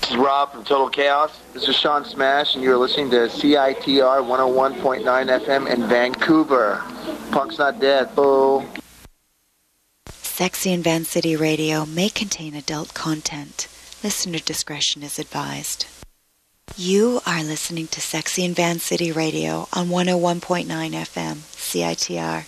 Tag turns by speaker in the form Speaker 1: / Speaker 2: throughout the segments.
Speaker 1: This is Rob from Total Chaos. This is Sean Smash, and you're listening to CITR 101.9 FM in Vancouver. Punk's not dead, boo.
Speaker 2: Sexy in Van City Radio may contain adult content. Listener discretion is advised. You are listening to Sexy in Van City Radio on 101.9 FM, CITR.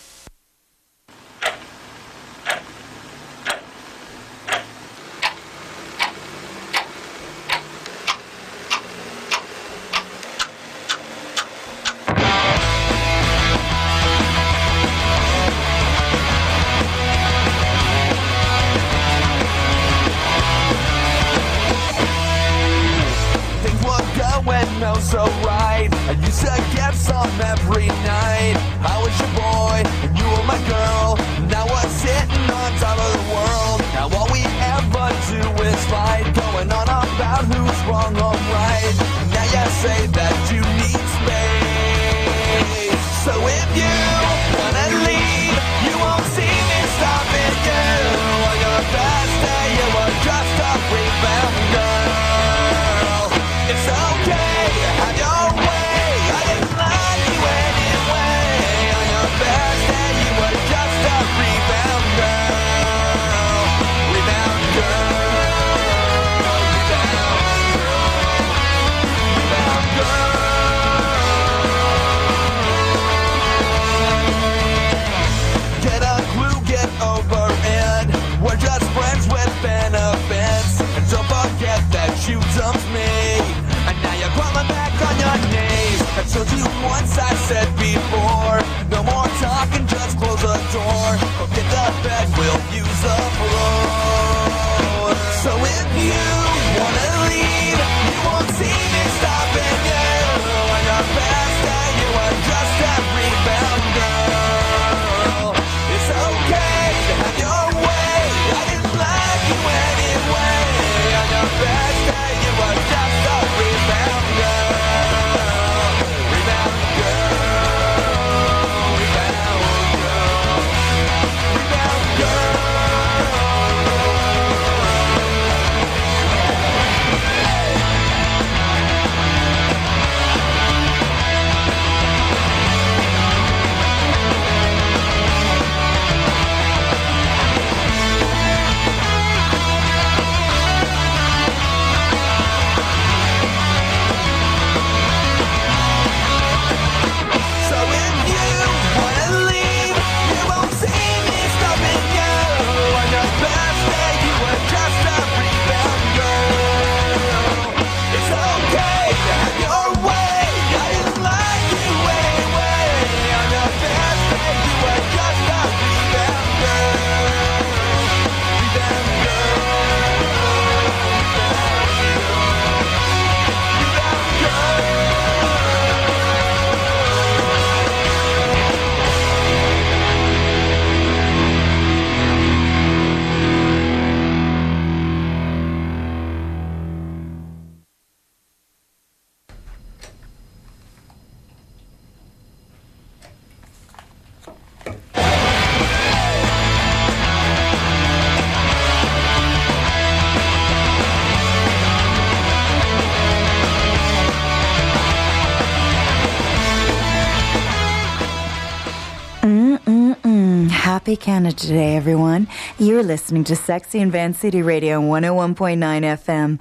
Speaker 3: So right, I used to get some every night. I was your boy, and you were my girl. Now we're sitting on top of the world. Now all we ever do is fight, going on about who's wrong or right. Now you say that you need space. So if you wanna leave, you won't see me stopping you. On your best day, you were just a rebound girl. It's okay. You dumped me, and now you're crawling back on your knees. I told you once, I said before, no more talking, just close the door. Go get the bed, we'll use the floor. So if you wanna leave, you won't see me stopping you. On your best day, you were just a rebound girl. It's okay to have your way, I didn't like you anyway. On your best day, you were just a rebound girl. Rebound girl. Rebound girl. Rebound girl.
Speaker 4: Happy Canada Day, everyone. You're listening to Sexy in Van City Radio 101.9 FM.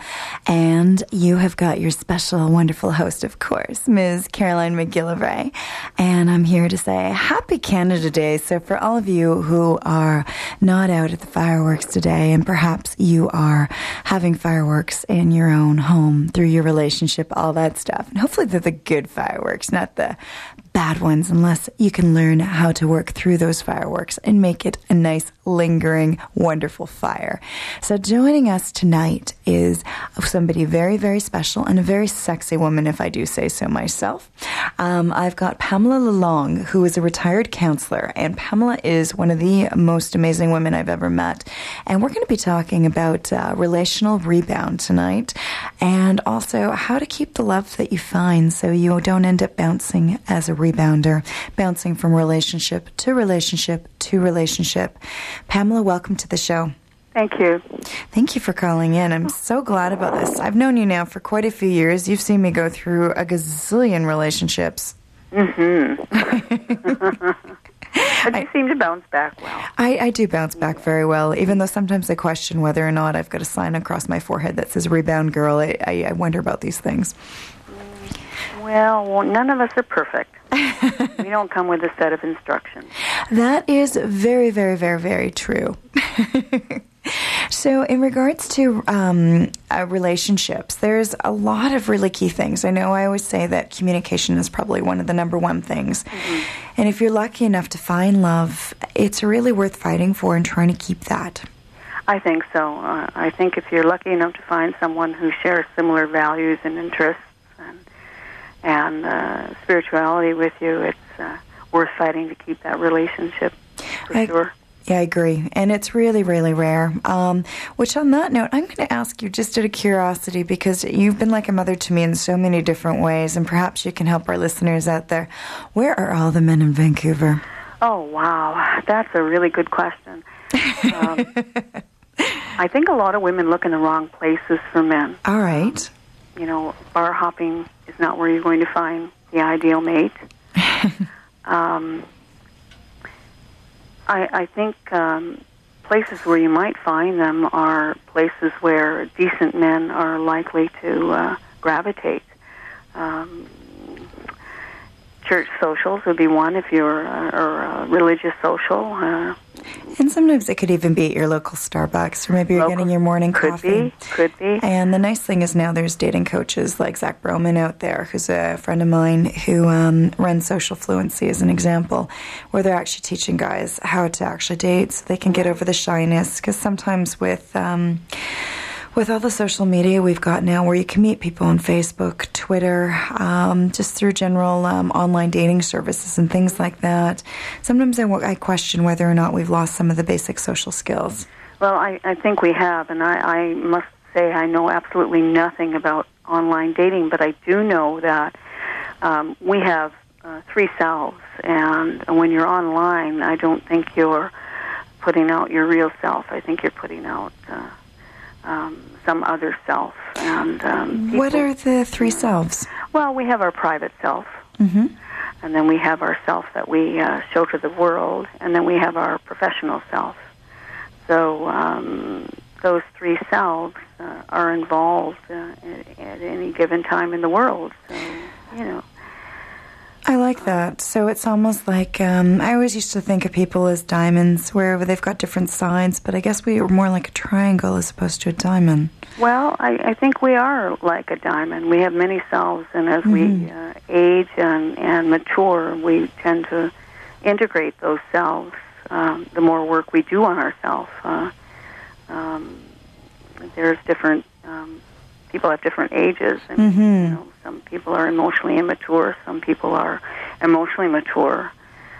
Speaker 4: And you have got your special, wonderful host, of course, Ms. Caroline McGillivray. And I'm here to say Happy Canada Day. So for all of you who are not out at the fireworks today, and perhaps you are having fireworks in your own home through your relationship, all that stuff. And hopefully they're the good fireworks, not the bad ones, unless you can learn how to work through those fireworks and make it a nice, lingering, wonderful fire. So joining us tonight is somebody very, very special and a very sexy woman, if I do say so myself. I've got Pamela Lalong, who is a retired counselor, and Pamela is one of the most amazing women I've ever met. And we're going to be talking about relational rebound tonight, and also how to keep the love that you find so you don't end up bouncing as a rebounder, bouncing from relationship to relationship to relationship. Pamela, welcome to the show.
Speaker 5: Thank you.
Speaker 4: Thank you for calling in. I'm so glad about this. I've known you now for quite a few years. You've seen me go through a gazillion relationships.
Speaker 5: Mm-hmm. But you seem to bounce back well.
Speaker 4: I do bounce back very well, even though sometimes I question whether or not I've got a sign across my forehead that says rebound girl. I wonder about these things.
Speaker 5: Well, none of us are perfect. We don't come with a set of instructions.
Speaker 4: That is very, very, very, very true. So in regards to relationships, there's a lot of really key things. I know I always say that communication is probably one of the number one things. Mm-hmm. And if you're lucky enough to find love, it's really worth fighting for and trying to keep that.
Speaker 5: I think so. I think if you're lucky enough to find someone who shares similar values and interests and spirituality with you, it's worth fighting to keep that relationship, for sure.
Speaker 4: Yeah, I agree. And it's really, really rare. Which on that note, I'm going to ask you just out of curiosity, because you've been like a mother to me in so many different ways, and perhaps you can help our listeners out there. Where are all the men in Vancouver?
Speaker 5: Oh, wow. That's a really good question. I think a lot of women look in the wrong places for men.
Speaker 4: All right.
Speaker 5: Bar hopping is not where you're going to find the ideal mate. I think places where you might find them are places where decent men are likely to gravitate. Church socials would be one if you're a religious social.
Speaker 4: And sometimes it could even be at your local Starbucks, or maybe you're getting your morning coffee.
Speaker 5: Could be.
Speaker 4: And the nice thing is now there's dating coaches like Zach Broman out there, who's a friend of mine who runs Social Fluency as an example, where they're actually teaching guys how to actually date so they can get over the shyness. Because sometimes with all the social media we've got now, where you can meet people on Facebook, Twitter, just through general online dating services and things like that, sometimes I question whether or not we've lost some of the basic social skills.
Speaker 5: Well, I think we have, and I must say I know absolutely nothing about online dating, but I do know that we have three selves, and when you're online, I don't think you're putting out your real self. I think you're putting out some other self. And
Speaker 4: what are the three selves?
Speaker 5: Well, we have our private self,
Speaker 4: mm-hmm.
Speaker 5: and then we have our self that we show to the world, and then we have our professional self. So those three selves are involved at any given time in the world. So,
Speaker 4: I like that. So it's almost like, I always used to think of people as diamonds, where they've got different sides, but I guess we are more like a triangle as opposed to a diamond.
Speaker 5: Well, I think we are like a diamond. We have many selves, and as we age and mature, we tend to integrate those selves. The more work we do on ourselves, there's different people have different ages, and some people are emotionally immature, some people are emotionally mature.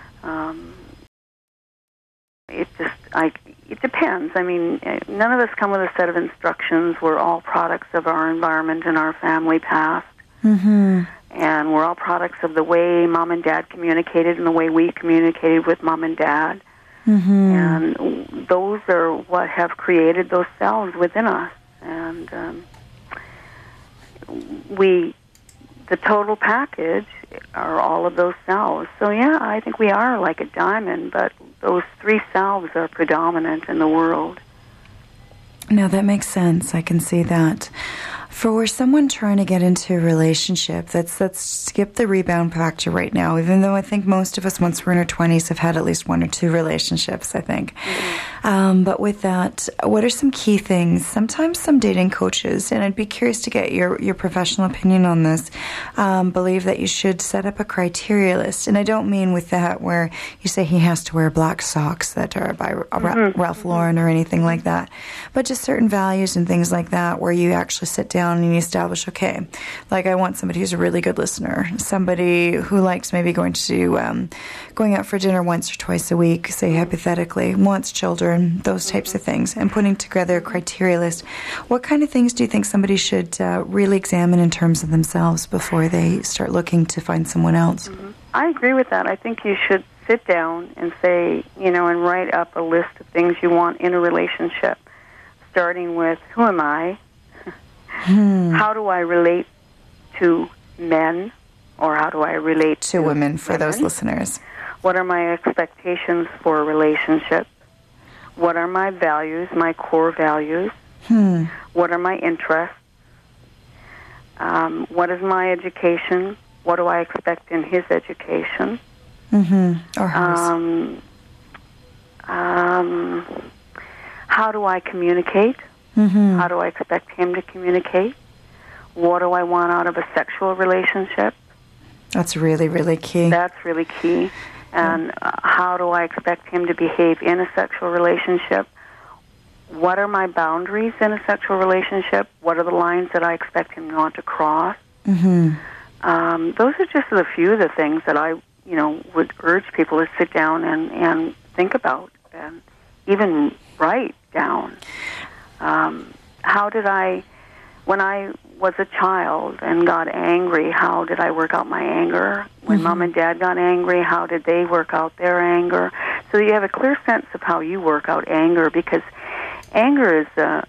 Speaker 5: It depends. I mean, none of us come with a set of instructions. We're all products of our environment and our family past.
Speaker 4: Mm-hmm.
Speaker 5: And we're all products of the way Mom and Dad communicated and the way we communicated with Mom and Dad.
Speaker 4: Mm-hmm.
Speaker 5: And those are what have created those selves within us. And the total package are all of those selves. So, yeah, I think we are like a diamond, but those three selves are predominant in the world.
Speaker 4: No, that makes sense. I can see that. For someone trying to get into a relationship, let's skip the rebound factor right now, even though I think most of us, once we're in our 20s, have had at least one or two relationships, I think. Mm-hmm. But with that, what are some key things? Sometimes some dating coaches, and I'd be curious to get your professional opinion on this, believe that you should set up a criteria list. And I don't mean with that where you say he has to wear black socks that are by Ralph Lauren or anything like that, but just certain values and things like that where you actually sit down and you establish, okay, like I want somebody who's a really good listener, somebody who likes maybe going out for dinner once or twice a week, say hypothetically, wants children, those types of things, and putting together a criteria list. What kind of things do you think somebody should really examine in terms of themselves before they start looking to find someone else?
Speaker 5: Mm-hmm. I agree with that. I think you should sit down and say, and write up a list of things you want in a relationship. starting with who am I? How do I relate to men, or how do I relate
Speaker 4: to women, for those listeners?
Speaker 5: What are my expectations for a relationship? What are my values, my core values? What are my interests? What is my education? What do I expect in his education?
Speaker 4: Or hers.
Speaker 5: How do I communicate? How do I expect him to communicate? What do I want out of a sexual relationship?
Speaker 4: That's really, really key.
Speaker 5: That's really key. And how do I expect him to behave in a sexual relationship? What are my boundaries in a sexual relationship? What are the lines that I expect him not to cross? Those are just a few of the things that I, would urge people to sit down and think about and even write down. How did I, when I was a child and got angry, how did I work out my anger? When Mom and Dad got angry, how did they work out their anger? So you have a clear sense of how you work out anger, because anger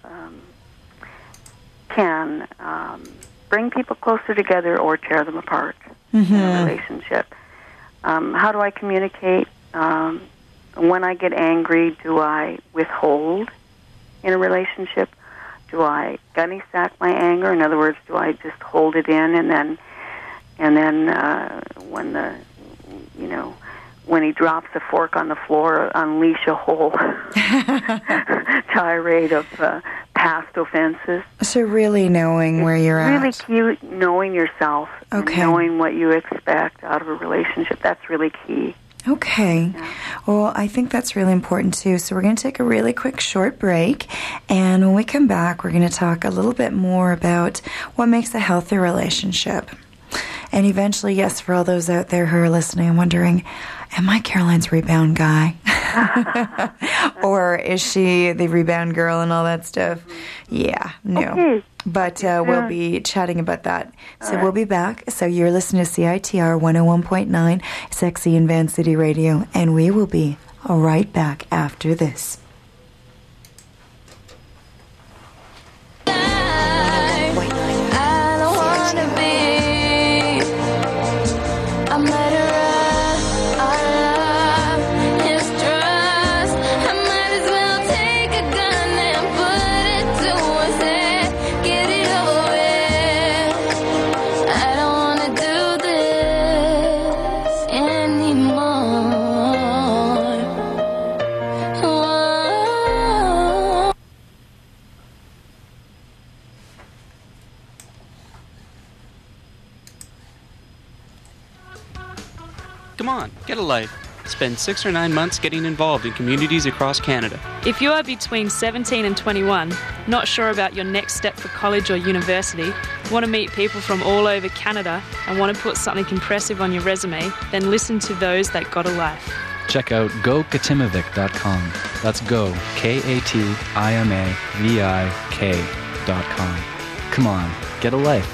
Speaker 5: can bring people closer together or tear them apart in a relationship. How do I communicate? When I get angry, do I withhold in a relationship? Do I gunny sack my anger? In other words, do I just hold it in and then when he drops a fork on the floor, unleash a whole tirade of past offenses?
Speaker 4: So really knowing where you're at.
Speaker 5: Really key, knowing yourself, and knowing what you expect out of a relationship. That's really key.
Speaker 4: Okay. Well, I think that's really important too. So we're going to take a really quick short break. And when we come back, we're going to talk a little bit more about what makes a healthy relationship. And eventually, yes, for all those out there who are listening and wondering, am I Caroline's rebound guy? Or is she the rebound girl and all that stuff? Yeah, no.
Speaker 5: Okay.
Speaker 4: But we'll be chatting about that. So we'll be back. So you're listening to CITR 101.9 Sexy in Van City Radio. And we will be right back after this.
Speaker 6: Come on, get a life. Spend 6 or 9 months getting involved in communities across Canada.
Speaker 7: If you are between 17 and 21, not sure about your next step for college or university, want to meet people from all over Canada and want to put something impressive on your resume, then listen to Those That Got a Life.
Speaker 8: Check out GoKatimivic.com. That's go, KATIMAVIK.com. Come on, get a life.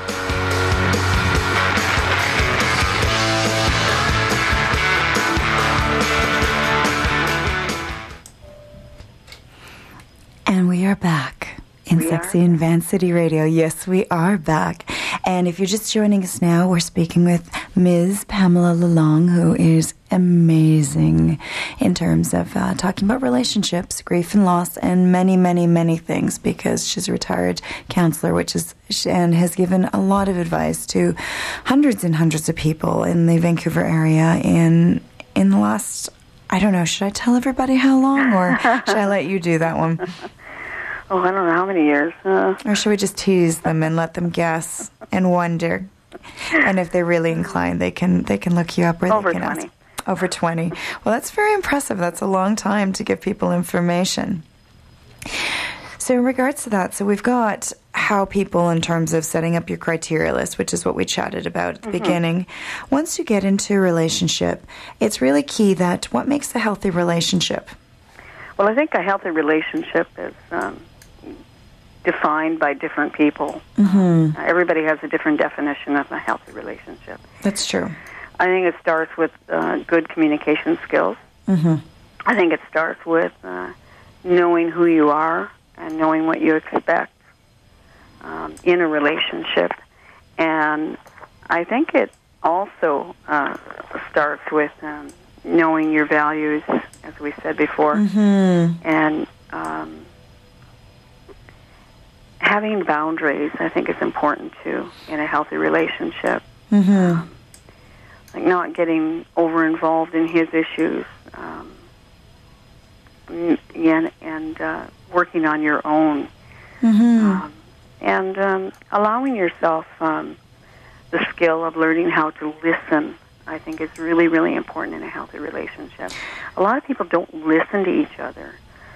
Speaker 8: And we are back in Sexy in Van City Radio. Yes, we are back. And if you're just joining us now, we're speaking with Ms. Pamela Lalong, who is amazing in terms of talking about relationships, grief and loss, and many, many, many things, because she's a retired counselor, and has given a lot of advice to hundreds and hundreds of people in the Vancouver area in the last, I don't know, should I tell everybody how long, or should I let you do that one?
Speaker 5: Oh, I don't know how many years.
Speaker 4: Or should we just tease them and let them guess and wonder? And if they're really inclined, they can look you up. Or
Speaker 5: Over
Speaker 4: they can
Speaker 5: 20.
Speaker 4: Ask. Over 20. Well, that's very impressive. That's a long time to give people information. So in regards to that, so we've got how people, in terms of setting up your criteria list, which is what we chatted about at the beginning. Once you get into a relationship, it's really key that what makes a healthy relationship?
Speaker 5: Well, I think a healthy relationship is defined by different people. Everybody has a different definition of a healthy relationship.
Speaker 4: That's true.
Speaker 5: I think it starts with good communication skills. I think it starts with knowing who you are and knowing what you expect in a relationship. And I think it also starts with knowing your values, as we said before, and having boundaries. I think is important too in a healthy relationship. Like not getting over involved in his issues, and working on your own, and allowing yourself the skill of learning how to listen. I think is really, really important in a healthy relationship. A lot of people don't listen to each other.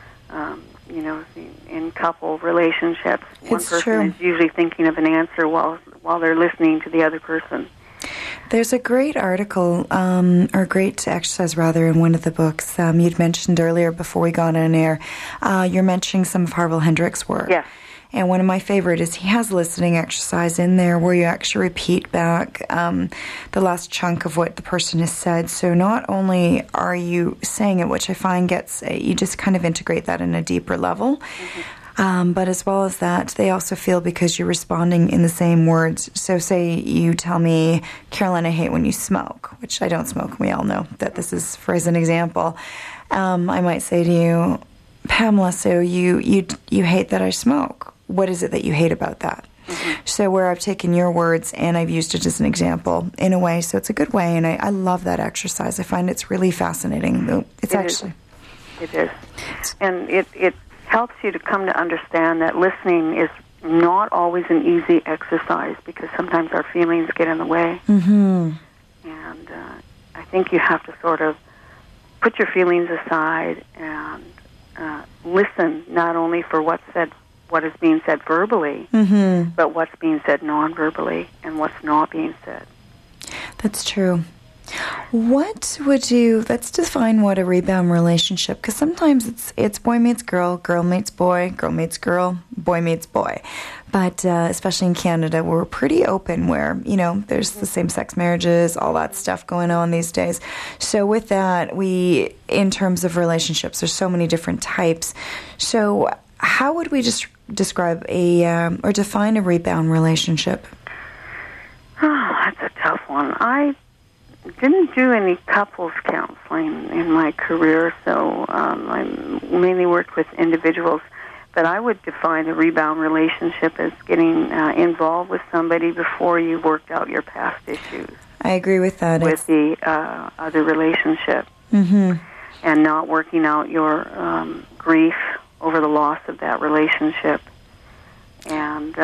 Speaker 5: In couple relationships, one person is usually thinking of an answer while they're listening to the other person.
Speaker 8: There's a great article, or great exercise rather, in one of the books you'd mentioned earlier before we got on air. You're mentioning some of Harville Hendricks' work.
Speaker 5: Yes.
Speaker 8: And one of my favorite is he has a listening exercise in there where you actually repeat back the last chunk of what the person has said. So not only are you saying it, which I find you just kind of integrate that in a deeper level, but as well as that, they also feel because you're responding in the same words. So say you tell me, Caroline, I hate when you smoke, which I don't smoke. We all know that this is for as an example. I might say to you, Pamela, so you hate that I smoke. What is it that you hate about that? So where I've taken your words and I've used it as an example in a way, so it's a good way, and I love that exercise. I find it's really fascinating. It is.
Speaker 5: And it helps you to come to understand that listening is not always an easy exercise because sometimes our feelings get in the way. And I think you have to sort of put your feelings aside and listen not only for what is being said verbally, but what's being said non-verbally and what's not being said.
Speaker 8: That's true. Let's define what a rebound relationship, because sometimes it's boy meets girl, girl meets boy, girl meets girl, boy meets boy. But especially in Canada, we're pretty open where, there's the same-sex marriages, all that stuff going on these days. So with that, in terms of relationships, there's so many different types. So how would we just describe or define a rebound relationship?
Speaker 5: Oh, that's a tough one. I didn't do any couples counseling in my career, so I mainly worked with individuals. But I would define a rebound relationship as getting involved with somebody before you worked out your past issues.
Speaker 8: I agree with that.
Speaker 5: With the other relationship. And not working out your grief over the loss of that relationship, and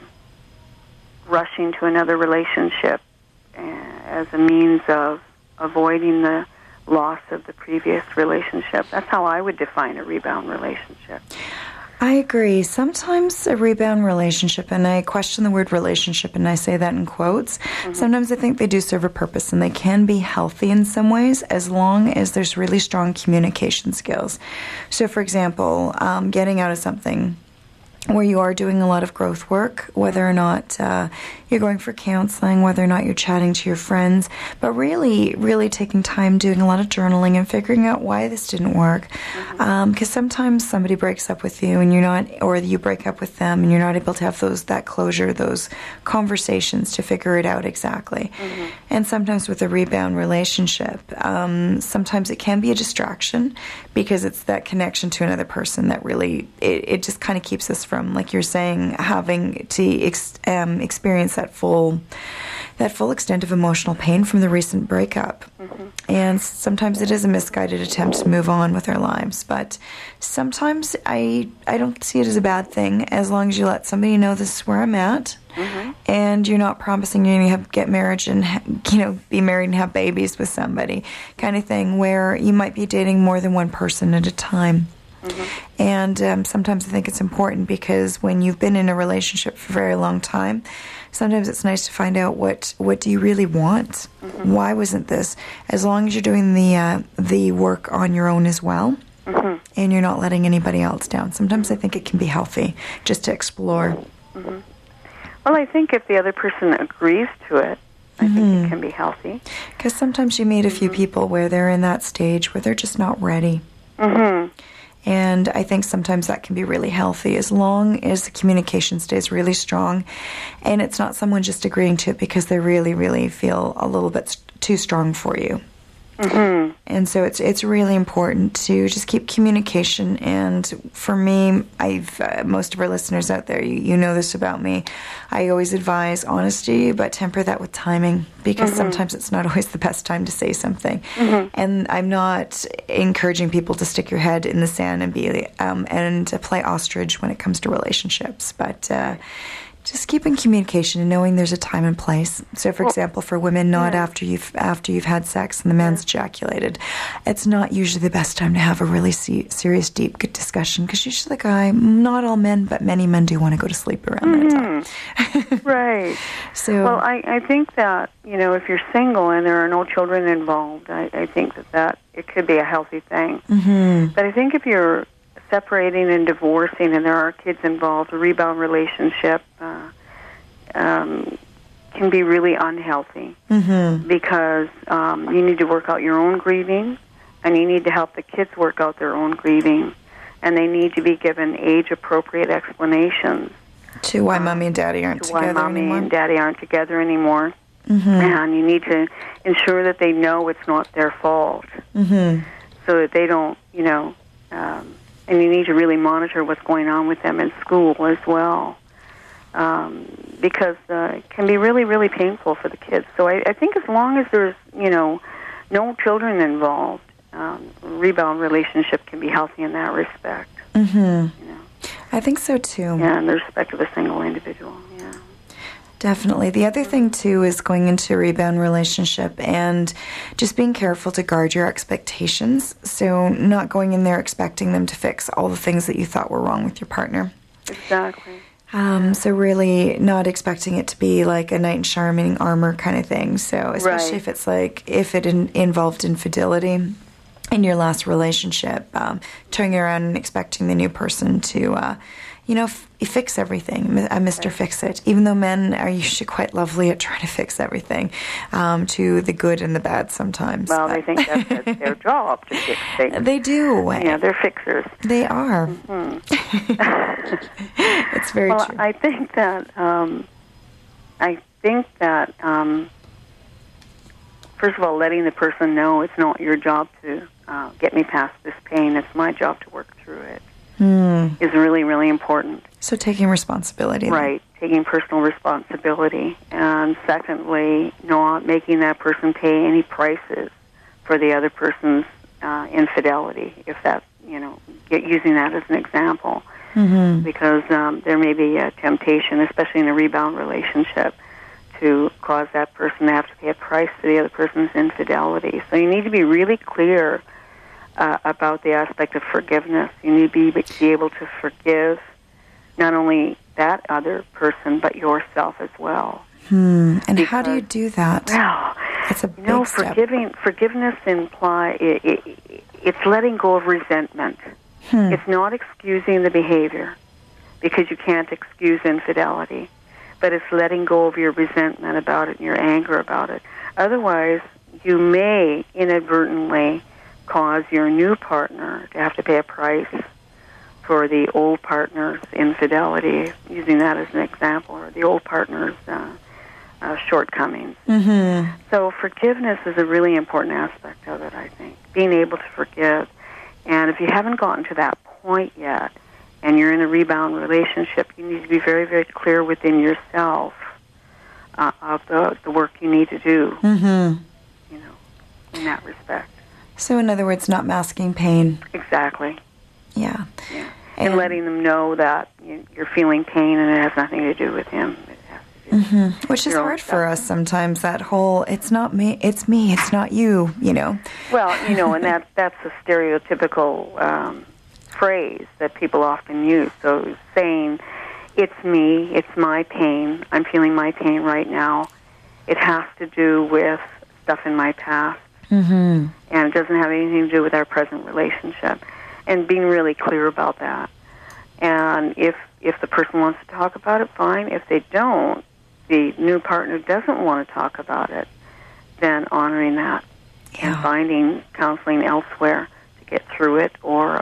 Speaker 5: rushing to another relationship as a means of avoiding the loss of the previous relationship. That's how I would define a rebound relationship.
Speaker 8: I agree. Sometimes a rebound relationship, and I question the word relationship, and I say that in quotes, sometimes I think they do serve a purpose, and they can be healthy in some ways as long as there's really strong communication skills. So, for example, getting out of something where you are doing a lot of growth work, whether or not you're going for counseling, whether or not you're chatting to your friends, but really, really taking time doing a lot of journaling and figuring out why this didn't work. Because sometimes somebody breaks up with you and you're not, or you break up with them and you're not able to have that closure, those conversations to figure it out exactly. And sometimes with a rebound relationship, sometimes it can be a distraction because it's that connection to another person that really, it just kind of keeps us from, like you're saying, having to experience that full extent of emotional pain from the recent breakup. And sometimes it is a misguided attempt to move on with our lives, but sometimes I don't see it as a bad thing as long as you let somebody know this is where I'm at, and you're not promising you're going to get married and be married and have babies with somebody, kind of thing, where you might be dating more than one person at a time. And sometimes I think it's important because when you've been in a relationship for a very long time, sometimes it's nice to find out what do you really want? Why wasn't this? As long as you're doing the work on your own as well, and you're not letting anybody else down. Sometimes I think it can be healthy just to explore.
Speaker 5: Well, I think if the other person agrees to it, I think it can be healthy.
Speaker 8: Because sometimes you meet a few people where they're in that stage where they're just not ready. And I think sometimes that can be really healthy as long as the communication stays really strong and it's not someone just agreeing to it because they really, really feel a little bit too strong for you.
Speaker 5: Mm-hmm.
Speaker 8: And so it's really important to just keep communication. And for me, most of our listeners out there, you know this about me. I always advise honesty, but temper that with timing because sometimes it's not always the best time to say something. And I'm not encouraging people to stick your head in the sand and be and play ostrich when it comes to relationships, but. Just keeping communication and knowing there's a time and place. So, for example, for women, not after you've had sex and the man's ejaculated, it's not usually the best time to have a really serious, deep, good discussion because usually the guy, not all men, but many men do want to go to sleep around that time.
Speaker 5: Right.
Speaker 8: So,
Speaker 5: well, I think that if you're single and there are no children involved, I think that it could be a healthy thing. But I think if you're separating and divorcing and there are kids involved, a rebound relationship can be really unhealthy because you need to work out your own grieving and you need to help the kids work out their own grieving and they need to be given age-appropriate explanations
Speaker 8: to why mommy and daddy aren't together anymore.
Speaker 5: Why mommy and daddy aren't together anymore. And you need to ensure that they know it's not their fault so that they don't, and you need to really monitor what's going on with them in school as well, because it can be really, really painful for the kids. So I think as long as there's, no children involved, rebound relationship can be healthy in that respect.
Speaker 8: I think so, too.
Speaker 5: Yeah, in the respect of a single individual, yeah.
Speaker 8: Definitely. The other thing, too, is going into a rebound relationship and just being careful to guard your expectations. So not going in there expecting them to fix all the things that you thought were wrong with your partner.
Speaker 5: Exactly.
Speaker 8: So really not expecting it to be like a knight in shining armor kind of thing. So especially if it's if it involved infidelity in your last relationship, turning around and expecting the new person to... fix everything, Mr. Fix-It. Even though men are usually quite lovely at trying to fix everything, to the good and the bad sometimes.
Speaker 5: Well, they think that's their job to fix things.
Speaker 8: They do.
Speaker 5: Yeah, they're fixers.
Speaker 8: They are. It's very true.
Speaker 5: I think that, first of all, letting the person know it's not your job to get me past this pain. It's my job to work through it. Is really, really important.
Speaker 8: So taking responsibility.
Speaker 5: Right, taking personal responsibility. And secondly, not making that person pay any prices for the other person's infidelity, if that, using that as an example. Because there may be a temptation, especially in a rebound relationship, to cause that person to have to pay a price for the other person's infidelity. So you need to be really clear about the aspect of forgiveness. You need to be able to forgive not only that other person, but yourself as well.
Speaker 8: And how do you do that?
Speaker 5: Well,
Speaker 8: it's a big step.
Speaker 5: Forgiveness it's letting go of resentment. It's not excusing the behavior, because you can't excuse infidelity, but it's letting go of your resentment about it and your anger about it. Otherwise, you may inadvertently cause your new partner to have to pay a price for the old partner's infidelity, using that as an example, or the old partner's shortcomings. So forgiveness is a really important aspect of it, I think, being able to forgive. And if you haven't gotten to that point yet, and you're in a rebound relationship, you need to be very, very clear within yourself of the work you need to do, in that respect.
Speaker 8: So, in other words, not masking pain.
Speaker 5: Exactly.
Speaker 8: Yeah.
Speaker 5: And letting them know that you're feeling pain and it has nothing to do with him. It has to do with
Speaker 8: Which is hard for us sometimes, that whole, it's not me, it's not you,
Speaker 5: Well, and that's a stereotypical phrase that people often use. So saying, it's me, it's my pain, I'm feeling my pain right now. It has to do with stuff in my past. And it doesn't have anything to do with our present relationship. And being really clear about that. And if the person wants to talk about it, fine. If they don't, the new partner doesn't want to talk about it, then honoring that and finding counseling elsewhere to get through it, or a friend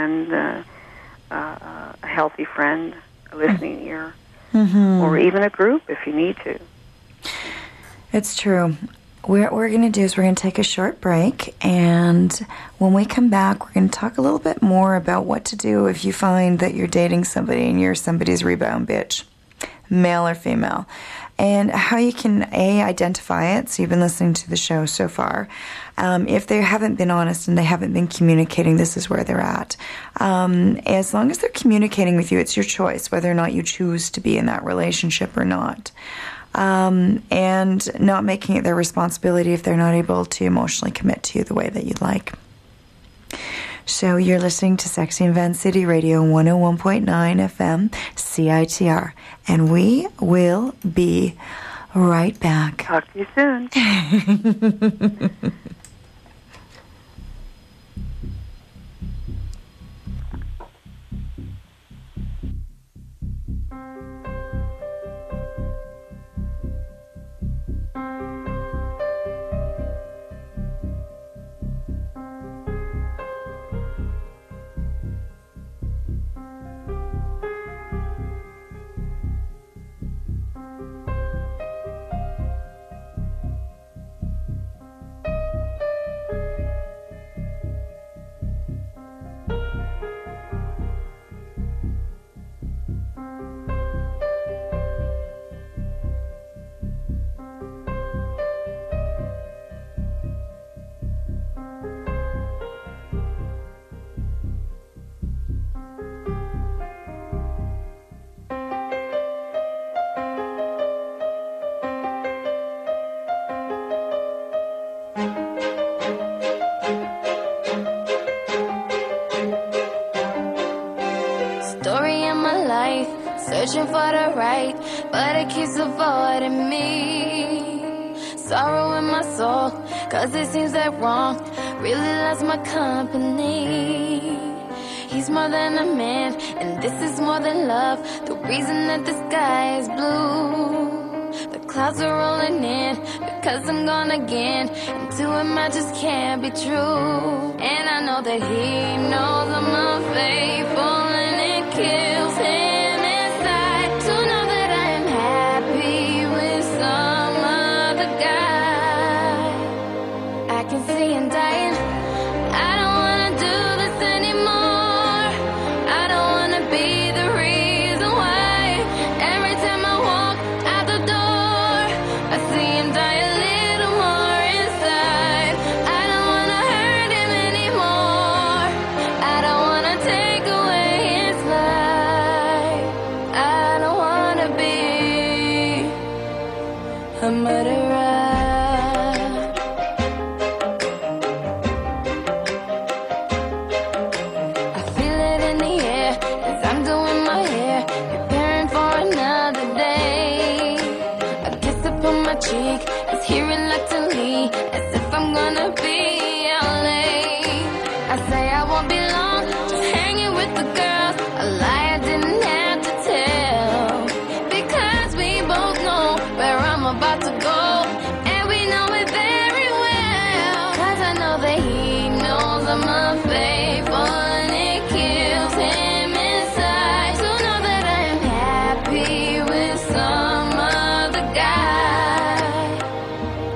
Speaker 5: friend, a healthy friend, a listening ear, or even a group if you need to.
Speaker 8: It's true. What we're going to do is we're going to take a short break, and when we come back, we're going to talk a little bit more about what to do if you find that you're dating somebody and you're somebody's rebound bitch, male or female, and how you can, identify it. So you've been listening to the show so far. If they haven't been honest and they haven't been communicating, this is where they're at. As long as they're communicating with you, it's your choice whether or not you choose to be in that relationship or not. And not making it their responsibility if they're not able to emotionally commit to you the way that you'd like. So you're listening to Sexy in Van City Radio 101.9 FM CITR, and we will be right back.
Speaker 5: Talk to you soon.
Speaker 9: Searching for the right, but it keeps avoiding me. Sorrow in my soul, cause it seems that wrong really loves my company. He's more than a man, and this is more than love. The reason that the sky is blue, the clouds are rolling in, because I'm gone again, and to him I just can't be true. And I know that he knows I'm unfaithful, and it kills him.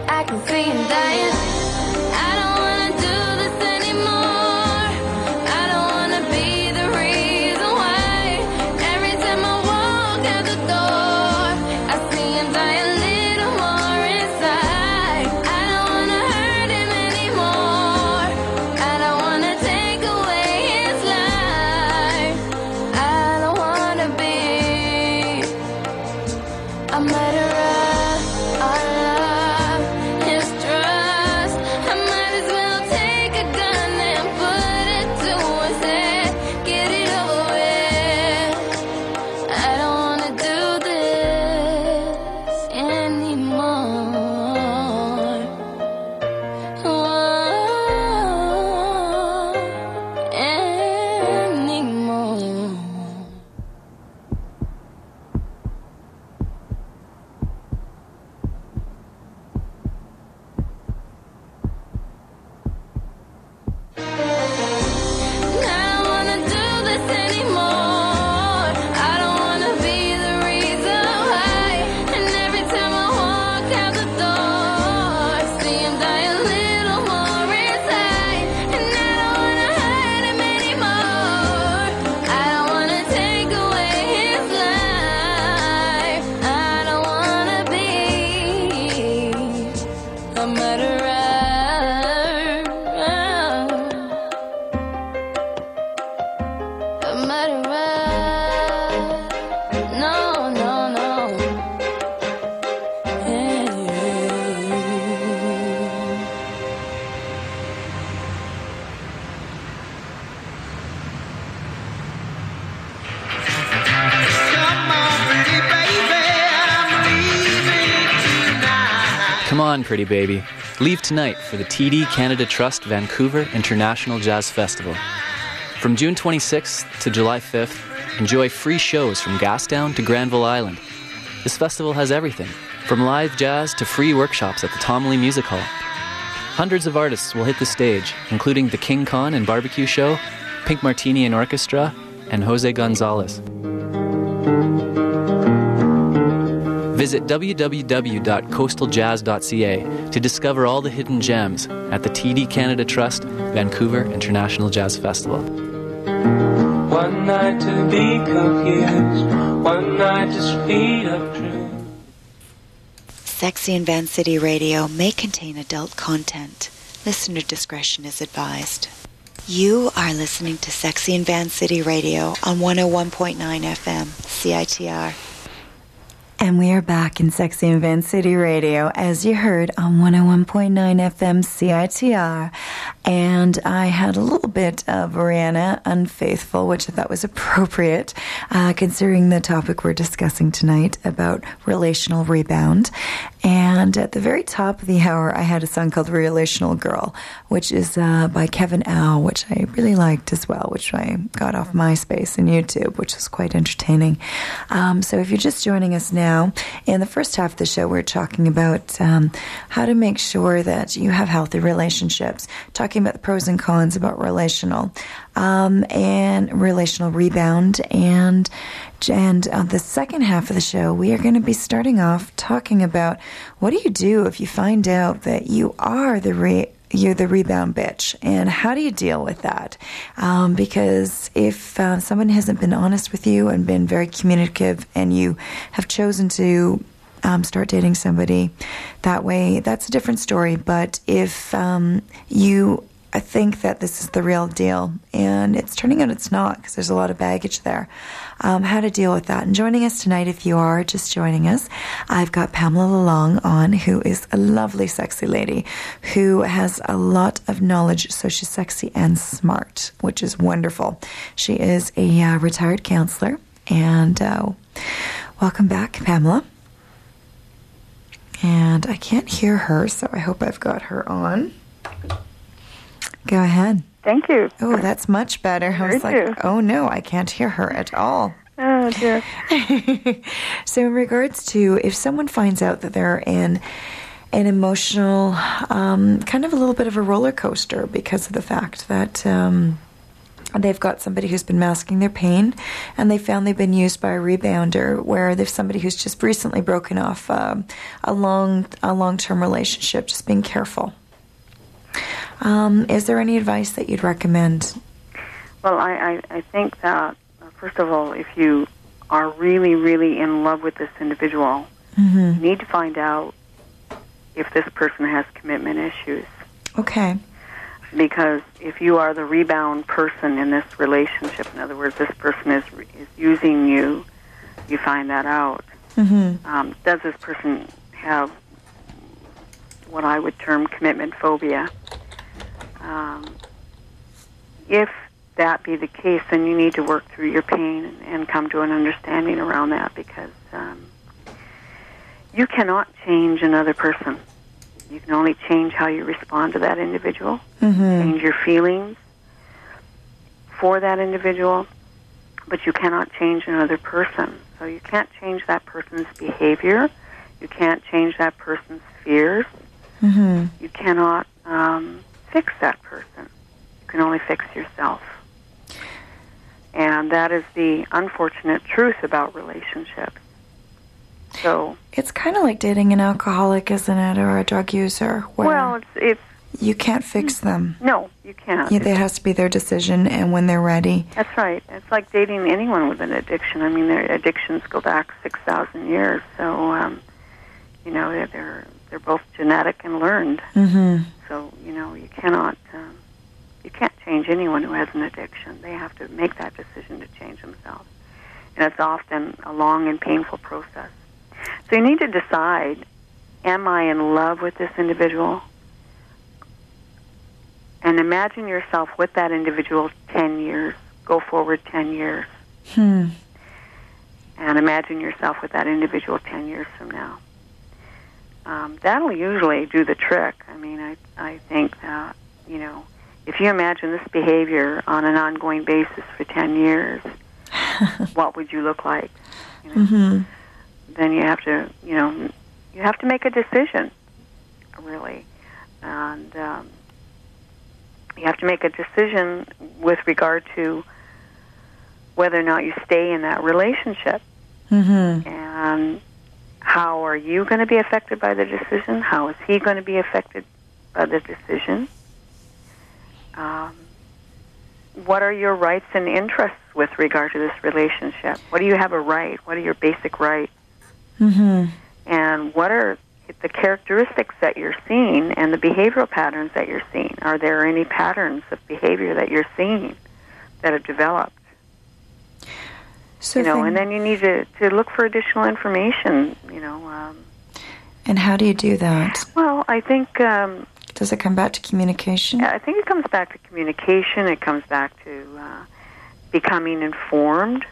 Speaker 9: I don't wanna do this anymore. I
Speaker 10: Come on, pretty baby. Leave tonight for the TD Canada Trust Vancouver International Jazz Festival. From June 26th to July 5th, enjoy free shows from Gastown to Granville Island. This festival has everything, from live jazz to free workshops at the Tom Lee Music Hall. Hundreds of artists will hit the stage, including the King Khan and Barbecue Show, Pink Martini and Orchestra, and Jose Gonzalez. Visit www.coastaljazz.ca to discover all the hidden gems at the TD Canada Trust Vancouver International Jazz Festival.
Speaker 11: One night to be confused, one night to speed up truth.
Speaker 2: Sexy and Van City Radio may contain adult content. Listener discretion is advised. You are listening to Sexy and Van City Radio on 101.9 FM, CITR.
Speaker 8: And we are back in Sexy and Van City Radio, as you heard, on 101.9 FM CITR. And I had a little bit of Rihanna Unfaithful, which I thought was appropriate, considering the topic we're discussing tonight about relational rebound. And at the very top of the hour, I had a song called Relational Girl, which is by Kevin Au, which I really liked as well, which I got off MySpace and YouTube, which was quite entertaining. So if you're just joining us now, in the first half of the show, we're talking about how to make sure that you have healthy relationships, talking about the pros and cons about relational and relational rebound. And the second half of the show, we are going to be starting off talking about what do you do if you find out that you are you're the rebound bitch, and how do you deal with that? Because if someone hasn't been honest with you and been very communicative, and you have chosen to start dating somebody that way, that's a different story. But if I think that this is the real deal, and it's turning out it's not, because there's a lot of baggage there. How to deal with that. And joining us tonight, if you are just joining us, I've got Pamela Lalong on, who is a lovely, sexy lady who has a lot of knowledge. So she's sexy and smart, which is wonderful. She is a retired counselor. And welcome back, Pamela. And I can't hear her, so I hope I've got her on. Go ahead.
Speaker 5: Thank you.
Speaker 8: Oh, that's much better. I was like, oh no, I can't hear her at all.
Speaker 5: Oh, dear.
Speaker 8: So in regards to if someone finds out that they're in an emotional, kind of a little bit of a roller coaster because of the fact that they've got somebody who's been masking their pain, and they found they've been used by a rebounder, where they've somebody who's just recently broken off a long-term relationship, just being careful. Is there any advice that you'd recommend?
Speaker 5: Well, I think that, first of all, if you are really, really in love with this individual, you need to find out if this person has commitment issues.
Speaker 8: Okay.
Speaker 5: Because if you are the rebound person in this relationship, in other words, this person is using you, you find that out. Does this person have what I would term commitment phobia? If that be the case, then you need to work through your pain and come to an understanding around that, because you cannot change another person. You can only change how you respond to that individual, change your feelings for that individual, but you cannot change another person. So you can't change that person's behavior. You can't change that person's fears. You cannot fix that person. You can only fix yourself. And that is the unfortunate truth about relationships. So
Speaker 8: it's kind of like dating an alcoholic, isn't it, or a drug user?
Speaker 5: Well, it's
Speaker 8: you can't fix them.
Speaker 5: No, you can't.
Speaker 8: It has to be their decision, and when they're ready.
Speaker 5: That's right. It's like dating anyone with an addiction. I mean, their addictions go back 6,000 years. So, they're both genetic and learned. So, you cannot, you can't change anyone who has an addiction. They have to make that decision to change themselves. And it's often a long and painful process. So you need to decide, am I in love with this individual? And imagine yourself with that individual 10 years. Go forward 10 years. And imagine yourself with that individual 10 years from now. that'll usually do the trick. I mean, I think that, you know, if you imagine this behavior on an ongoing basis for 10 years, what would you look like? You know? Then you have to, you know, you have to make a decision, really. And you have to make a decision with regard to whether or not you stay in that relationship. And how are you going to be affected by the decision? How is he going to be affected by the decision? What are your rights and interests with regard to this relationship? What do you have a right? What are your basic rights? And what are the characteristics that you're seeing and the behavioral patterns that you're seeing? Are there any patterns of behavior that you're seeing that have developed? So you know, and then you need to look for additional information, you know.
Speaker 8: And how do you do that?
Speaker 5: Well, I think...
Speaker 8: does it come back to communication?
Speaker 5: I think it comes back to communication. It comes back to becoming informed,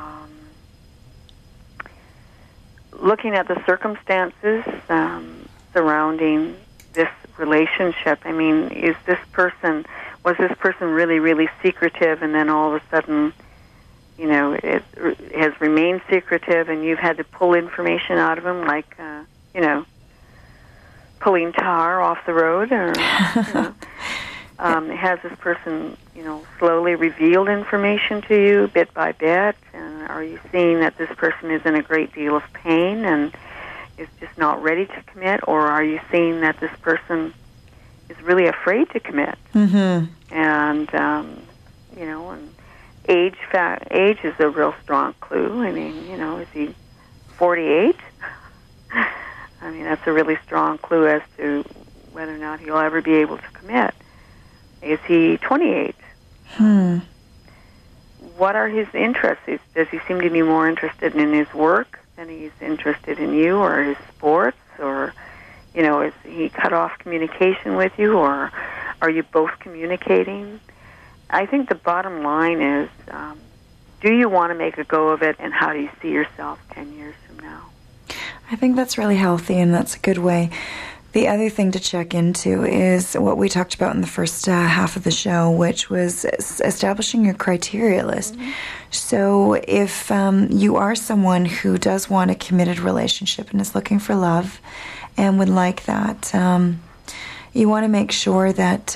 Speaker 5: looking at the circumstances surrounding this relationship. I mean, was this person really, really secretive, and then all of a sudden, you know, it has remained secretive, and you've had to pull information out of him, like, you know, pulling tar off the road, or you know, has this person, you know, slowly revealed information to you bit by bit, and are you seeing that this person is in a great deal of pain and is just not ready to commit, or are you seeing that this person is really afraid to commit? And you know, and age is a real strong clue. I mean, you know, is he 48? I mean, that's a really strong clue as to whether or not he'll ever be able to commit. Is he 28? What are his interests? Does he seem to be more interested in his work than he's interested in you, or his sports? Or, you know, is he cut off communication with you, or are you both communicating? I think the bottom line is, do you want to make a go of it, and how do you see yourself 10 years from now?
Speaker 8: I think that's really healthy, and that's a good way. The other thing to check into is what we talked about in the first half of the show, which was establishing your criteria list. So if you are someone who does want a committed relationship and is looking for love and would like that, you want to make sure that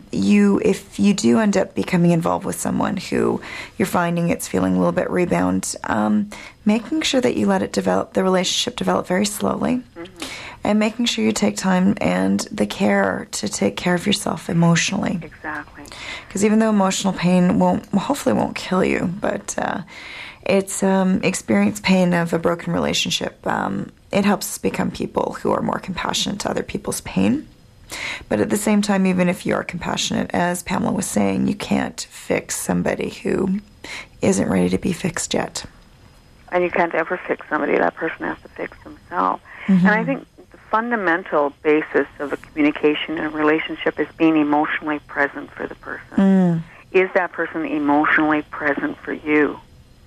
Speaker 8: if you do end up becoming involved with someone who you're finding it's feeling a little bit rebound, making sure that you let it develop, the relationship develop very slowly, and making sure you take time and the care to take care of yourself emotionally.
Speaker 5: Exactly.
Speaker 8: Because even though emotional pain hopefully won't kill you, but it's experienced pain of a broken relationship. It helps us become people who are more compassionate to other people's pain. But at the same time, even if you are compassionate, as Pamela was saying, you can't fix somebody who isn't ready to be fixed yet.
Speaker 5: And you can't ever fix somebody. That person has to fix themselves. And I think the fundamental basis of a communication in a relationship is being emotionally present for the person. Is that person emotionally present for you?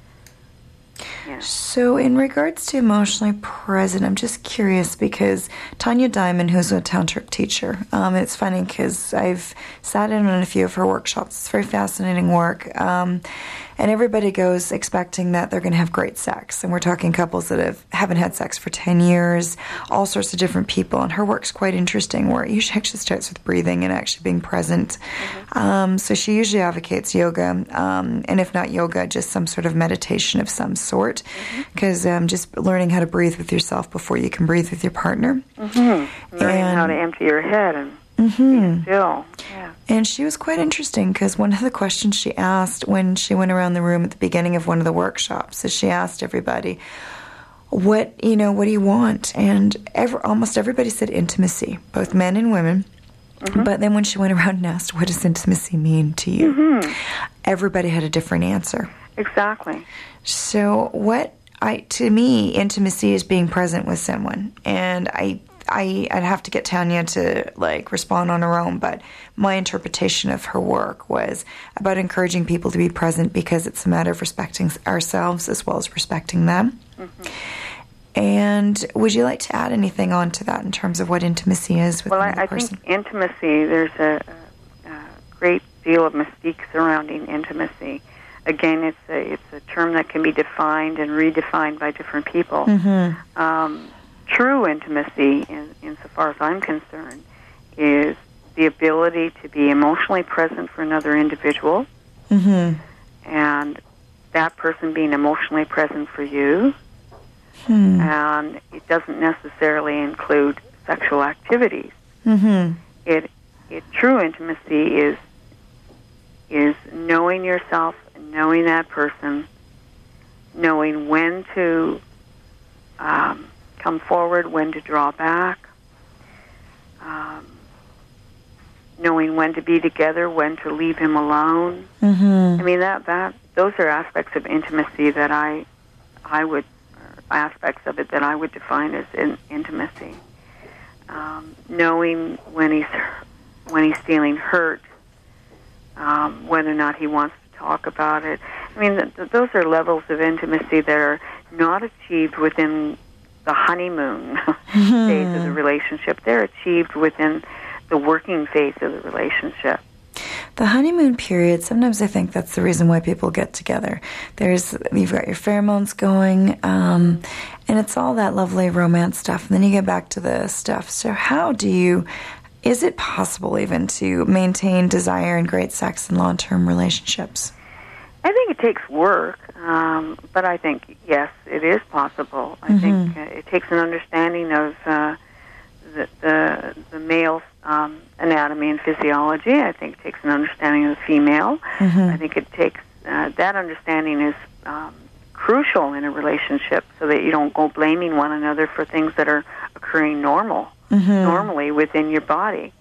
Speaker 5: Yeah.
Speaker 8: So in regards to emotionally present, I'm just curious because Tanya Diamond, who's a tantric teacher, it's funny because I've sat in on a few of her workshops. It's very fascinating work. And everybody goes expecting that they're going to have great sex. And we're talking couples that haven't had sex for 10 years, all sorts of different people. And her work's quite interesting, where it usually actually starts with breathing and actually being present. So she usually advocates yoga, and if not yoga, just some sort of meditation of some sort. Because just learning how to breathe with yourself before you can breathe with your partner.
Speaker 5: Learning how to empty your head and be still. Yeah.
Speaker 8: And she was quite interesting because one of the questions she asked when she went around the room at the beginning of one of the workshops is she asked everybody, what do you want? And almost everybody said intimacy, both men and women. But then when she went around and asked, what does intimacy mean to you? Everybody had a different answer.
Speaker 5: Exactly.
Speaker 8: So to me, intimacy is being present with someone. And I'd have to get Tanya to respond on her own, but my interpretation of her work was about encouraging people to be present because it's a matter of respecting ourselves as well as respecting them. And would you like to add anything on to that in terms of what intimacy is with another person?
Speaker 5: I think intimacy, there's a great deal of mystique surrounding intimacy. Again, it's a term that can be defined and redefined by different people. True intimacy, insofar as I'm concerned, is the ability to be emotionally present for another individual, and that person being emotionally present for you. And it doesn't necessarily include sexual activities. True intimacy is knowing yourself, knowing that person, knowing when to come forward, when to draw back, knowing when to be together, when to leave him alone. I mean, those are aspects of intimacy that I would define as intimacy. Knowing when he's feeling hurt, whether or not he wants to talk about it. I mean, those are levels of intimacy that are not achieved within the honeymoon phase of the relationship. They're achieved within the working phase of the relationship.
Speaker 8: The honeymoon period, sometimes I think that's the reason why people get together. You've got your pheromones going, and it's all that lovely romance stuff, and then you get back to the stuff. So is it possible even to maintain desire and great sex in long-term relationships?
Speaker 5: I think it takes work, but I think, yes, it is possible. I think it takes an understanding of the male's anatomy and physiology. I think it takes an understanding of the female. I think it takes that understanding is crucial in a relationship, so that you don't go blaming one another for things that are occurring normally within your body.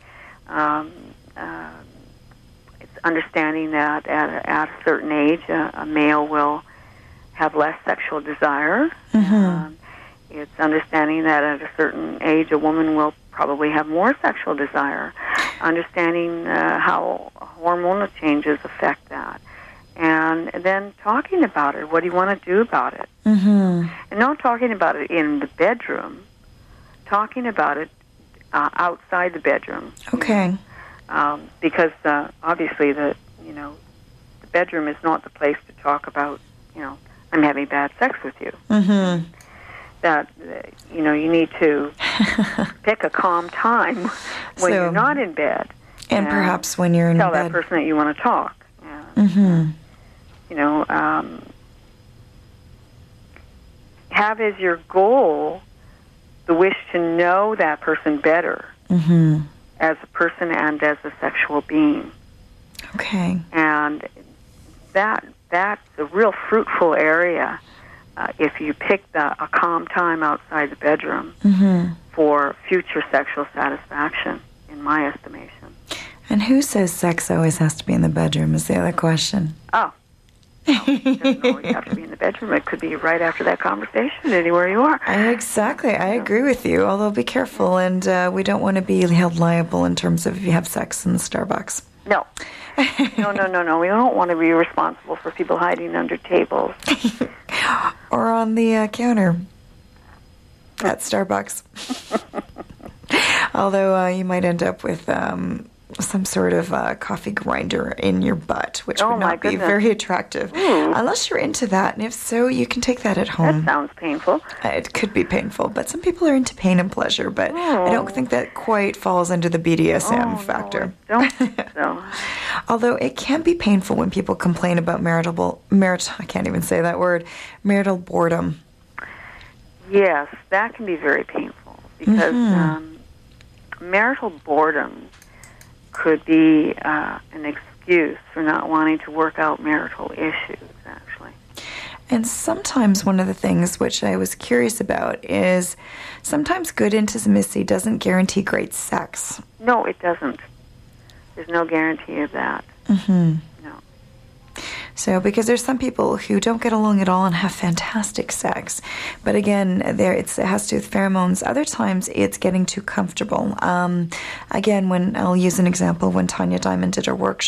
Speaker 5: It's understanding that at a certain age, a male will have less sexual desire. It's understanding that at a certain age, a woman will probably have more sexual desire. Understanding how hormonal changes affect that. And then talking about it. What do you want to do about it? And not talking about it in the bedroom. Talking about it outside the bedroom.
Speaker 8: Okay.
Speaker 5: Because obviously the bedroom is not the place to talk about, I'm having bad sex with you. That, you need to pick a calm time when you're not in bed.
Speaker 8: And perhaps when you're in bed.
Speaker 5: Tell that person that you want to talk. Have as your goal the wish to know that person better as a person and as a sexual being.
Speaker 8: Okay.
Speaker 5: And that's a real fruitful area if you pick a calm time outside the bedroom for future sexual satisfaction, in my estimation.
Speaker 8: And who says sex always has to be in the bedroom is the other question.
Speaker 5: Oh. No, it doesn't always have to be in the bedroom. It could be right after that conversation, anywhere you are.
Speaker 8: Exactly. I agree with you, although be careful, and we don't want to be held liable in terms of if you have sex in the Starbucks.
Speaker 5: No. No. We don't want to be responsible for people hiding under tables.
Speaker 8: Or on the counter at Starbucks. Although you might end up with some sort of coffee grinder in your butt, which would not be very attractive. Unless you're into that, and if so, you can take that at home.
Speaker 5: That sounds painful.
Speaker 8: It could be painful, but some people are into pain and pleasure, but I don't think that quite falls under the BDSM factor.
Speaker 5: No, I don't think so.
Speaker 8: Although it can be painful when people complain about marital I can't even say that word, marital boredom.
Speaker 5: Yes, that can be very painful, because marital boredom could be an excuse for not wanting to work out marital issues, actually.
Speaker 8: And sometimes one of the things which I was curious about is sometimes good intimacy doesn't guarantee great sex.
Speaker 5: No, it doesn't. There's no guarantee of that. No.
Speaker 8: So, because there's some people who don't get along at all and have fantastic sex. But again, it has to do with pheromones. Other times, it's getting too comfortable. Again, I'll use an example, when Tanya Diamond did her workshop,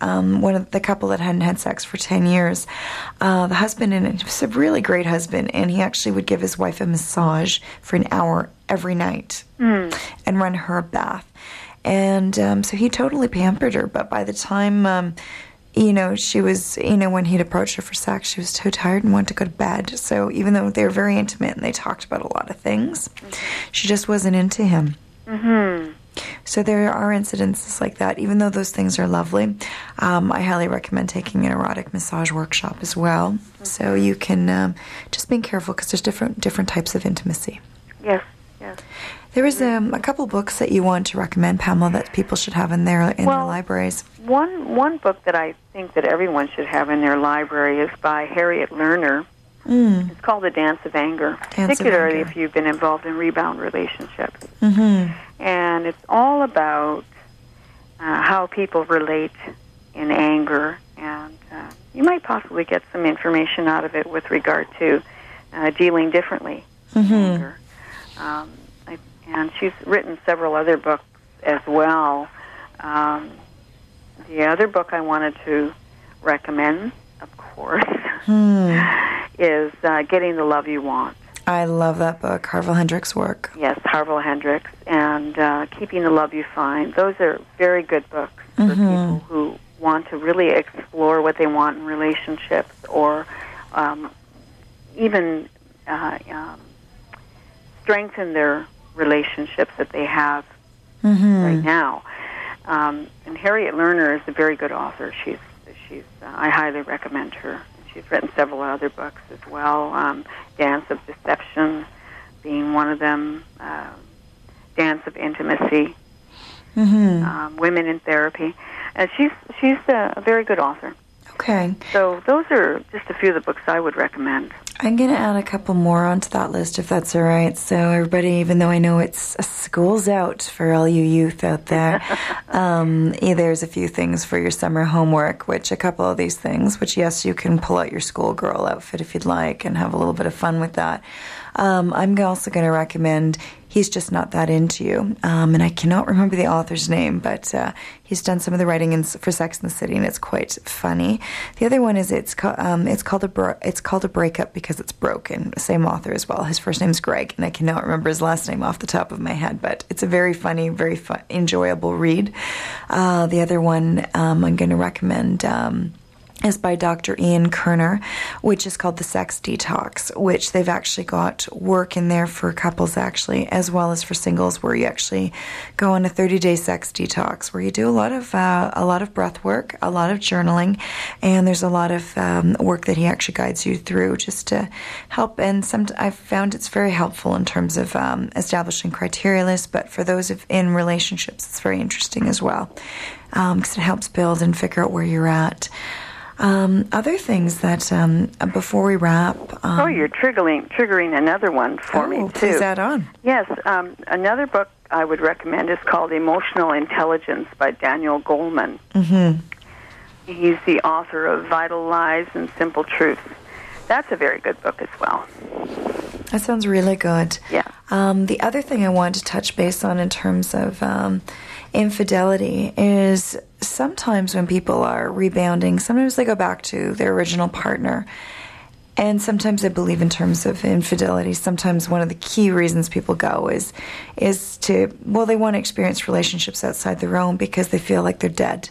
Speaker 8: one of the couple that hadn't had sex for 10 years. The husband, and he was a really great husband, and he actually would give his wife a massage for an hour every night and run her a bath. And so he totally pampered her, but by the time... she was, when he'd approached her for sex, she was so tired and wanted to go to bed. So even though they were very intimate and they talked about a lot of things, she just wasn't into him. Mm-hmm. So there are incidences like that. Even though those things are lovely, I highly recommend taking an erotic massage workshop as well. Mm-hmm. So you can just be careful because there's different types of intimacy.
Speaker 5: Yes.
Speaker 8: There was a couple books that you want to recommend, Pamela, that people should have in their libraries.
Speaker 5: One book that I think that everyone should have in their library is by Harriet Lerner. It's called The Dance of Anger, particularly if you've been involved in rebound relationships. Mm-hmm. And it's all about how people relate in anger, and you might possibly get some information out of it with regard to dealing differently with anger. And she's written several other books as well. The other book I wanted to recommend, of course, is Getting the Love You Want.
Speaker 8: I love that book, Harville Hendrix' work.
Speaker 5: Yes, Harville Hendrix, and Keeping the Love You Find. Those are very good books for people who want to really explore what they want in relationships, or even strengthen their relationships that they have right now. And Harriet Lerner is a very good author. She's I highly recommend her. She's written several other books as well. Dance of Deception being one of them. Dance of Intimacy. Women in Therapy. And she's a very good author.
Speaker 8: Okay.
Speaker 5: So those are just a few of the books I would recommend.
Speaker 8: I'm going to add a couple more onto that list, if that's all right. So everybody, even though I know it's school's out for all you youth out there, there's a few things for your summer homework, which a couple of these things, which, yes, you can pull out your schoolgirl outfit if you'd like and have a little bit of fun with that. I'm also going to recommend He's Just Not That Into You. And I cannot remember the author's name, but he's done some of the writing for Sex and the City, and it's quite funny. The other one is it's called a Breakup Because It's Broken. Same author as well. His first name's Greg, and I cannot remember his last name off the top of my head, but it's a very funny, very enjoyable read. The other one I'm going to recommend is by Dr. Ian Kerner, which is called The Sex Detox, which they've actually got work in there for couples, actually, as well as for singles, where you actually go on a 30-day sex detox, where you do a lot of breath work, a lot of journaling, and there's a lot of work that he actually guides you through just to help. And I've found it's very helpful in terms of establishing criteria lists, but for those in relationships, it's very interesting as well, because it helps build and figure out where you're at. Other things that, before we wrap...
Speaker 5: you're triggering another one for me, too.
Speaker 8: Please add on.
Speaker 5: Yes, another book I would recommend is called Emotional Intelligence by Daniel Goleman. He's the author of Vital Lies and Simple Truths. That's a very good book as well.
Speaker 8: That sounds really good.
Speaker 5: Yeah.
Speaker 8: The other thing I wanted to touch base on in terms of infidelity is sometimes when people are rebounding, sometimes they go back to their original partner. And sometimes I believe in terms of infidelity, sometimes one of the key reasons people go is they want to experience relationships outside their own because they feel like they're dead.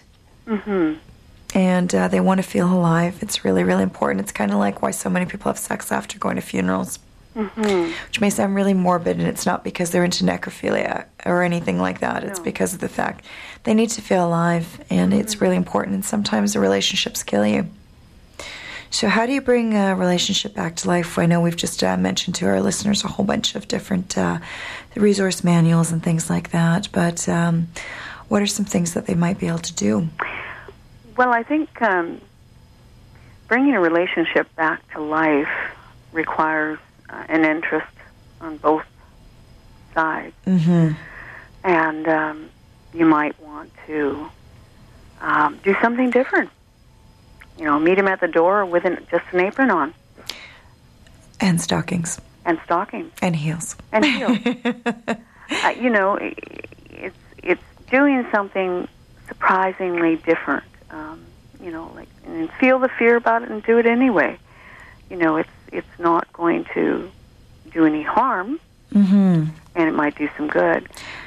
Speaker 8: And they want to feel alive. It's really, really important. It's kind of like why so many people have sex after going to funerals. Which may sound really morbid, and it's not because they're into necrophilia or anything like that. It's because of the fact they need to feel alive, and it's really important, and sometimes the relationships kill you. So how do you bring a relationship back to life? I know we've just mentioned to our listeners a whole bunch of different resource manuals and things like that, but what are some things that they might be able to do?
Speaker 5: Well, I think bringing a relationship back to life requires an interest on both sides. And you might want to do something different. Meet him at the door with just an apron on.
Speaker 8: And stockings.
Speaker 5: And stockings.
Speaker 8: And heels.
Speaker 5: And heels. It's doing something surprisingly different. and feel the fear about it and do it anyway. It's not going to do any harm, and it might do some good.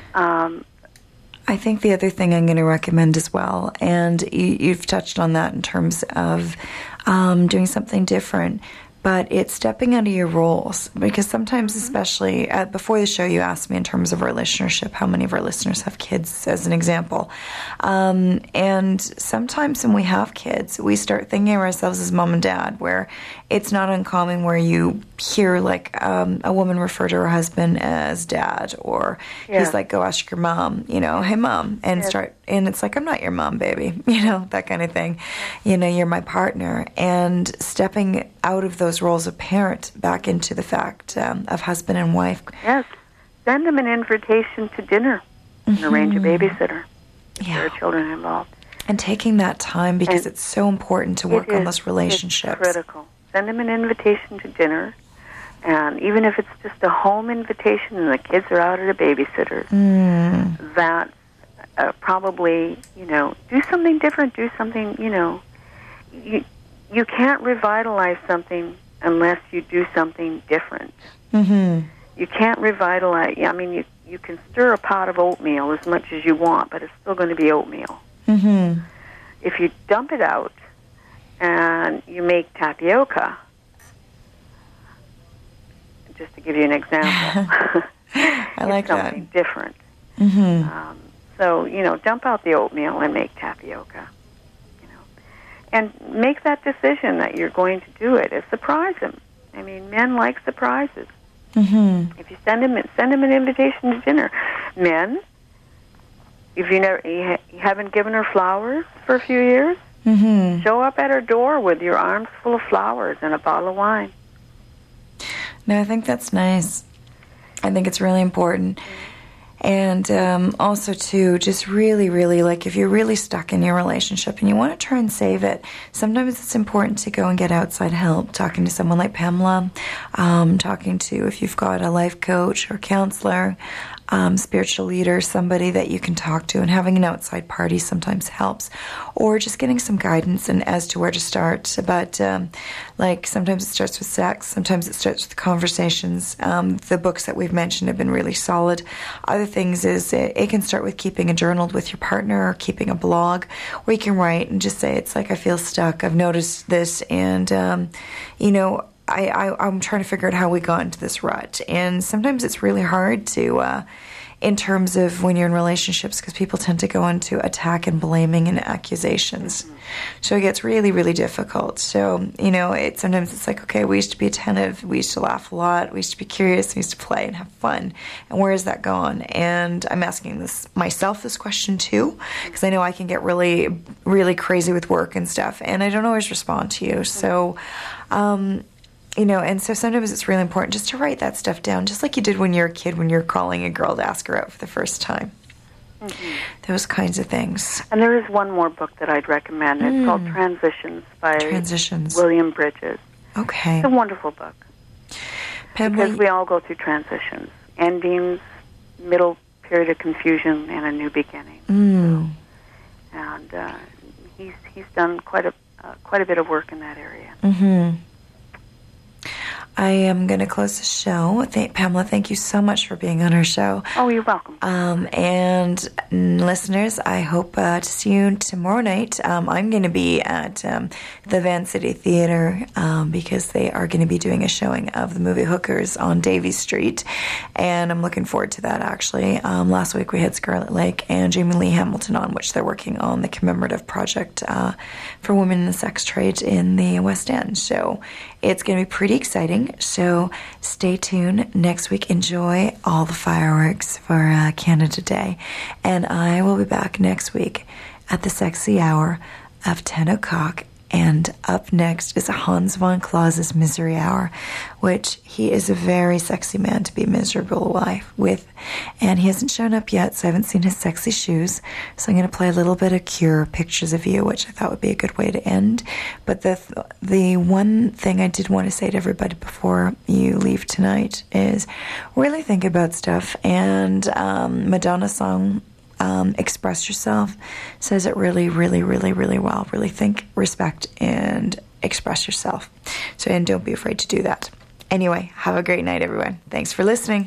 Speaker 8: I think the other thing I'm going to recommend as well, and you've touched on that in terms of doing something different, but it's stepping out of your roles, because sometimes, especially before the show, you asked me in terms of our listenership, how many of our listeners have kids, as an example. And sometimes when we have kids, we start thinking of ourselves as mom and dad, where it's not uncommon where you hear like a woman refer to her husband as dad, or he's like, go ask your mom, hey mom, and and it's like, I'm not your mom, baby, that kind of thing. You're my partner. And stepping out of those roles of parent back into the fact of husband and wife.
Speaker 5: Yes. Send them an invitation to dinner and arrange a babysitter if there are children involved.
Speaker 8: And taking that time, because it's so important to work on those relationships.
Speaker 5: It's critical. Send them an invitation to dinner, and even if it's just a home invitation and the kids are out at a babysitter's, that's probably, do something different, do something, you can't revitalize something unless you do something different. You can't revitalize, you can stir a pot of oatmeal as much as you want, but it's still going to be oatmeal. If you dump it out and you make tapioca, just to give you an example,
Speaker 8: I like that.
Speaker 5: Something different. So, dump out the oatmeal and make tapioca. And make that decision that you're going to do it. Surprise them. Men like surprises. If you send them an invitation to dinner. Men, if you haven't given her flowers for a few years, show up at her door with your arms full of flowers and a bottle of wine.
Speaker 8: No, I think that's nice. I think it's really important. And also, too, just really, really, like, if you're really stuck in your relationship and you want to try and save it, sometimes it's important to go and get outside help, talking to someone like Pamela, talking to, if you've got a life coach or counselor, spiritual leader, somebody that you can talk to, and having an outside party sometimes helps, or just getting some guidance and as to where to start. But like, sometimes it starts with sex, sometimes it starts with conversations. The books that we've mentioned have been really solid. Other things is it can start with keeping a journal with your partner, or keeping a blog where you can write and just say, it's like, I feel stuck, I've noticed this, and I'm trying to figure out how we got into this rut. And sometimes it's really hard to, in terms of when you're in relationships, because people tend to go into attack and blaming and accusations. So it gets really, really difficult. So, sometimes it's like, okay, we used to be attentive, we used to laugh a lot, we used to be curious, we used to play and have fun. And where has that gone? And I'm asking myself this question too, because I know I can get really, really crazy with work and stuff, and I don't always respond to you. So, and so sometimes it's really important just to write that stuff down, just like you did when you were a kid, when you're calling a girl to ask her out for the first time. Those kinds of things.
Speaker 5: And there is one more book that I'd recommend. It's called Transitions by William Bridges.
Speaker 8: Okay.
Speaker 5: It's a wonderful book.
Speaker 8: Pamela,
Speaker 5: because we all go through transitions, endings, middle period of confusion, and a new beginning. And he's done quite a bit of work in that area.
Speaker 8: I am going to close the show. Pamela, thank you so much for being on our show.
Speaker 5: Oh, you're welcome.
Speaker 8: And listeners, I hope to see you tomorrow night. I'm going to be at the Van City Theater because they are going to be doing a showing of the movie Hookers on Davie Street, and I'm looking forward to that, actually. Last week we had Scarlet Lake and Jamie Lee Hamilton on, which they're working on the commemorative project for women in the sex trade in the West End. So it's going to be pretty exciting. So stay tuned. Next week, enjoy all the fireworks for Canada Day. And I will be back next week at the sexy hour of 10 o'clock. And up next is Hans von Claus's Misery Hour, which he is a very sexy man to be miserable with. And he hasn't shown up yet, so I haven't seen his sexy shoes. So I'm going to play a little bit of Cure, Pictures of You, which I thought would be a good way to end. But the one thing I did want to say to everybody before you leave tonight is really think about stuff. And Madonna's song, express yourself, says it really, really, really, really well. Really think, respect, and express yourself. So, and don't be afraid to do that. Anyway, have a great night, everyone. Thanks for listening.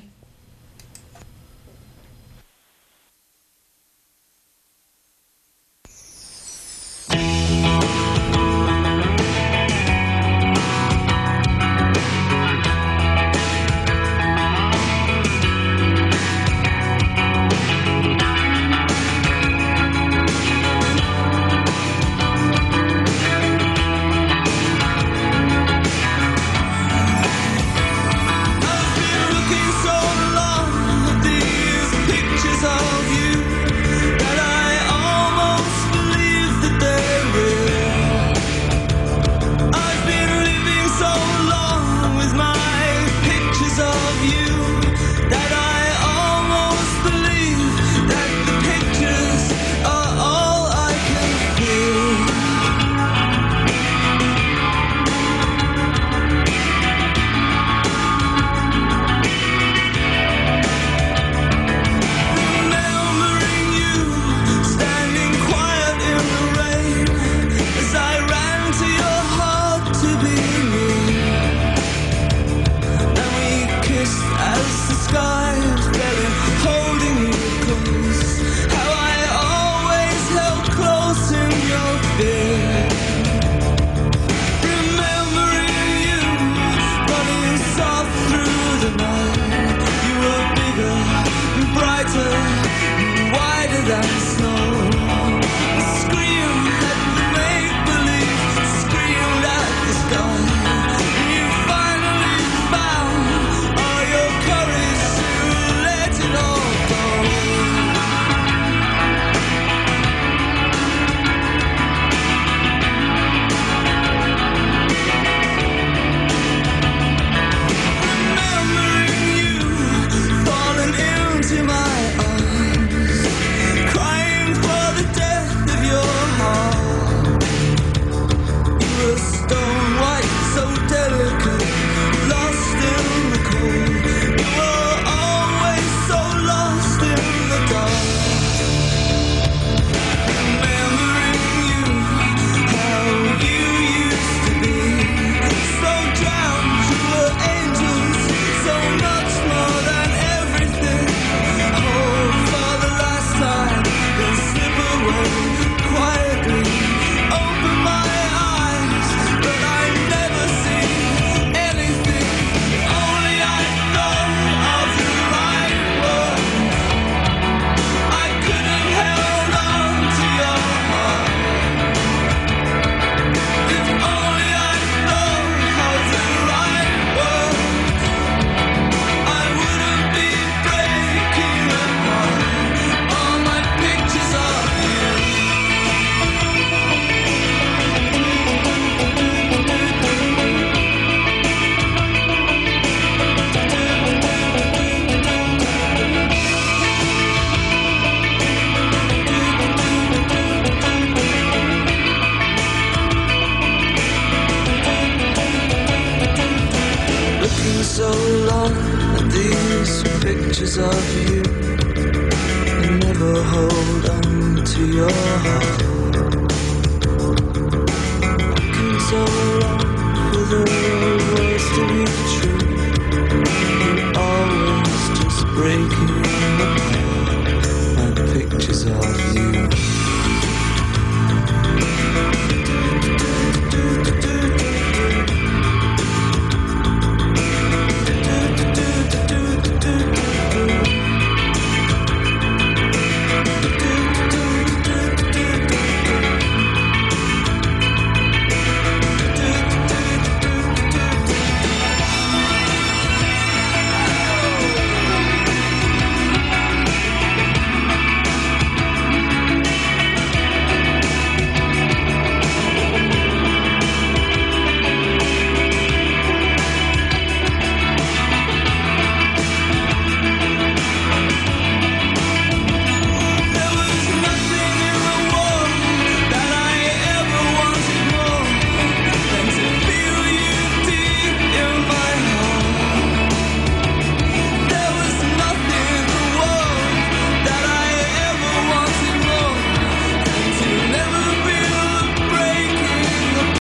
Speaker 3: so long at these pictures of you and never hold on to your heart.